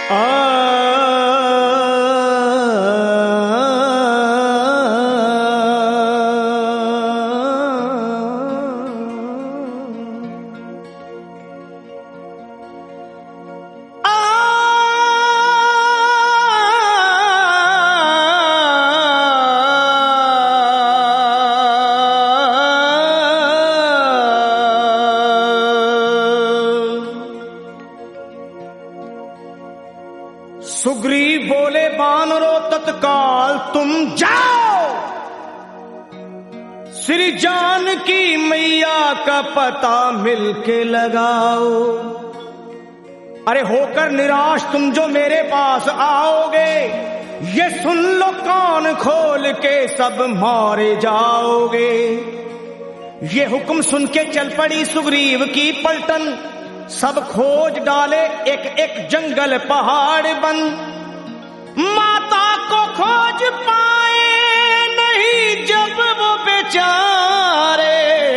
सुग्रीव बोले बानरो तत्काल तुम जाओ, श्री जानकी मैया का पता मिलके लगाओ। अरे होकर निराश तुम जो मेरे पास आओगे, ये सुन लो कान खोल के सब मारे जाओगे। ये हुक्म सुन के चल पड़ी सुग्रीव की पलटन, सब खोज डाले एक एक जंगल पहाड़ बन। माता को खोज पाए नहीं जब वो बेचारे,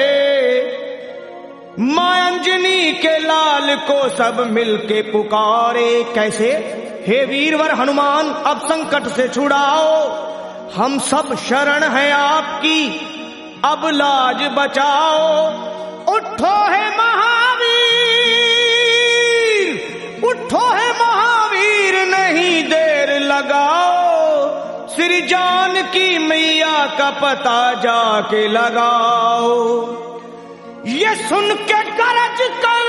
मां अंजनी के लाल को सब मिलके पुकारे। कैसे? हे वीरवर हनुमान अब संकट से छुड़ाओ, हम सब शरण हैं आपकी, अब लाज बचाओ। उठो है महावीर, उठो है महावीर, नहीं देर लगाओ, श्री जानकी मैया का पता जाके लगाओ। ये सुन के गरज कर,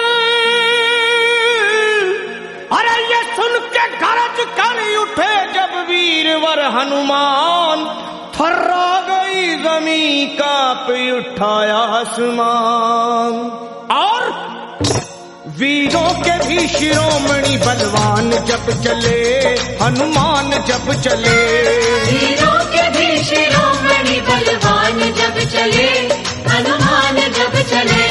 अरे ये सुन के गरज कर उठे जब वीरवर हनुमान, थर्रा गई जमी कांप उठाया आसमान। और वीरों के भी शिरोमणि बलवान जब चले, हनुमान जब चले। वीरों के भी शिरोमणि बलवान जब चले, हनुमान जब चले।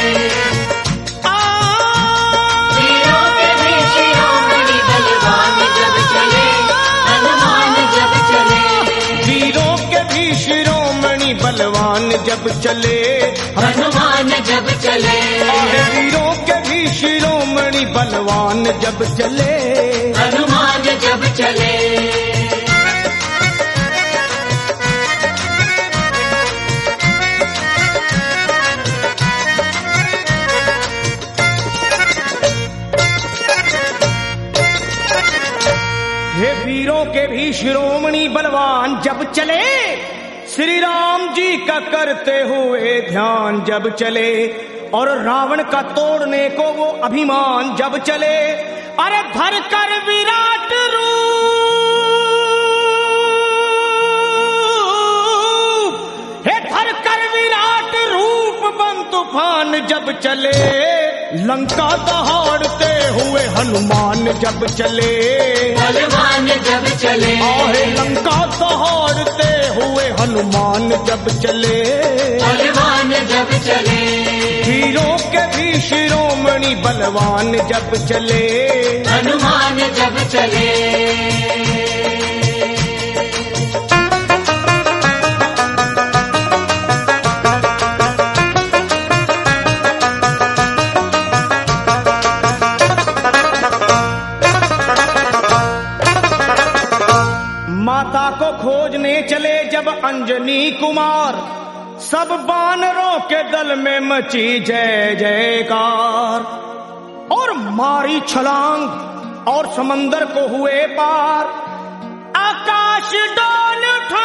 वीरों के भी शिरोमणि बलवान जब चले, हनुमान जब चले। वीरों के भी शिरोमणि बलवान जब चले, हनुमान जब चले। वीरों के भी शिरोमणि बलवान जब चले, हनुमान जब चले। हे वीरों के भी शिरोमणि बलवान जब चले, श्री राम जी का करते हुए ध्यान जब चले, और रावण का तोड़ने को वो अभिमान जब चले। अरे धर कर विराट रूप, हे धर कर विराट रूप बन तूफान जब चले, लंका दहाड़ते हुए हनुमान जब चले, बलवान जब चले। आहे लंका दहाड़ते हुए हनुमान जब चले, बलवान जब चले। वीरों के भी शिरोमणि बलवान जब चले, हनुमान जब चले। माता को खोजने चले जब अंजनी कुमार, सब बानरों के दल में मची जय जयकार। और मारी छलांग और समंदर को हुए पार, आकाश डोल उठा,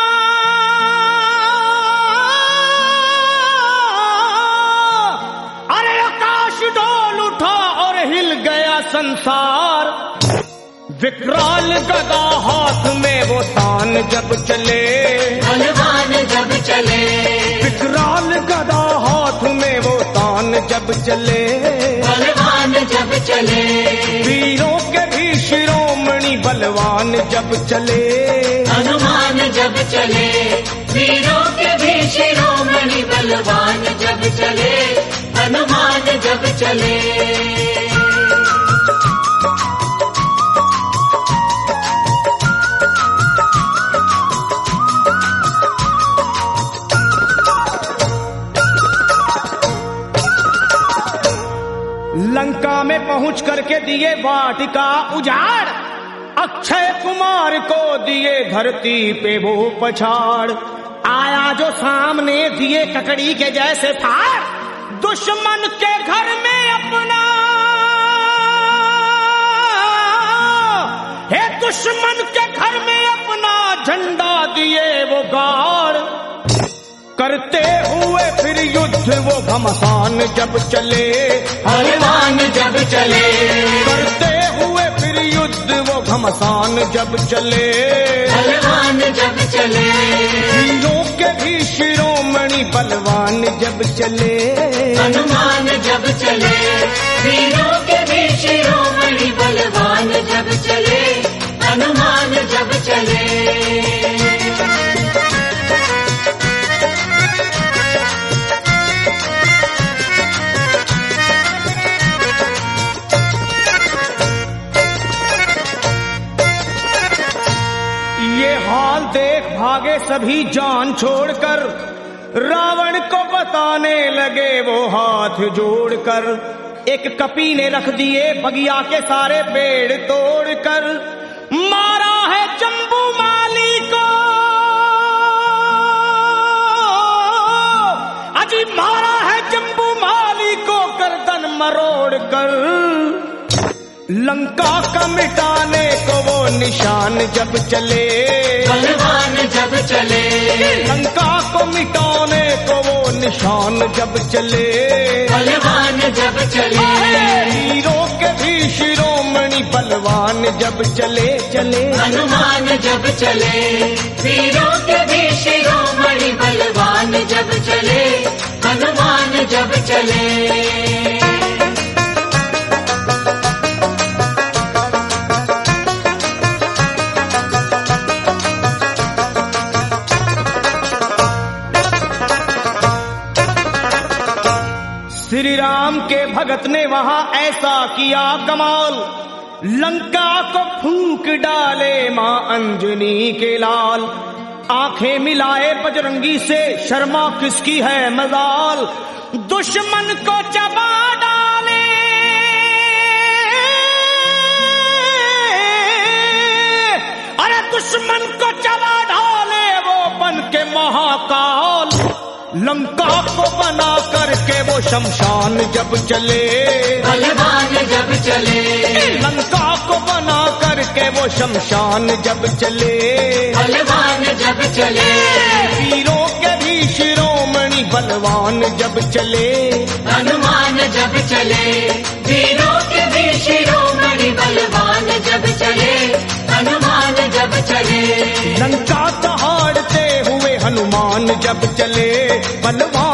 अरे आकाश डोल उठा और हिल गया संसार। विकराल गदा हाथ में वो तान जब चले, बलवान जब चले। विकराल गदा हाथ में वो तान जब चले, बलवान जब चले। वीरों के भी शिरोमणि बलवान जब चले, हनुमान जब चले। वीरों के भी शिरोमणि बलवान जब चले, हनुमान जब चले। लंका में पहुंच पहुंच करके दिए वाटिका उजाड़, अक्षय कुमार को दिए धरती पे वो पछाड़। आया जो सामने दिए ककड़ी के जैसे फाड़, दुश्मन के घर में अपना, हे दुश्मन के घर में अपना झंडा दिए वो गाड़। करते हुए फिर युद्ध वो घमसान जब चले, बलवान जब चले, करते हुए फिर युद्ध वो घमसान जब चले, बलवान जब चले, वीरों के भी शिरोमणि बलवान जब चले, हनुमान जब चले, वीरों के भी शिरोमणि बलवान जब चले, हनुमान जब चले। ये हाल देख भागे सभी जान छोड़कर, रावण को बताने लगे वो हाथ जोड़कर। एक कपी ने रख दिए बगिया के सारे पेड़ तोड़कर, मारा है जम्बू माली को, अजी मारा है जम्बू माली को गर्दन मरोड़ कर। लंका का मिटाने को वो निशान जब चले, बलवान जब चले, लंका को मिटाने को वो निशान जब चले, बलवान जब चले, वीरों के भी शिरोमणि बलवान जब चले चले, हनुमान जब चले, वीरों के भी शिरोमणि बलवान जब चले, हनुमान जब चले। श्री राम के भगत ने वहां ऐसा किया कमाल, लंका को फूंक डाले मां अंजनी के लाल। आंखें मिलाए बजरंगी से, शर्मा किसकी है मजाल, दुश्मन को चबा डाले, अरे दुश्मन को चबा डाले वो बन के महाकाल। लंका को बना करके वो शमशान जब चले, बलवान जब चले, लंका को बना करके वो शमशान जब चले, बलवान जब चले, वीरों के भी शिरोमणि बलवान जब चले, हनुमान जब चले, वीरों के भी शिरोमणि बलवान जब चले, हनुमान जब चले, लंका दहाड़ते हुए हनुमान जब चले, बलवान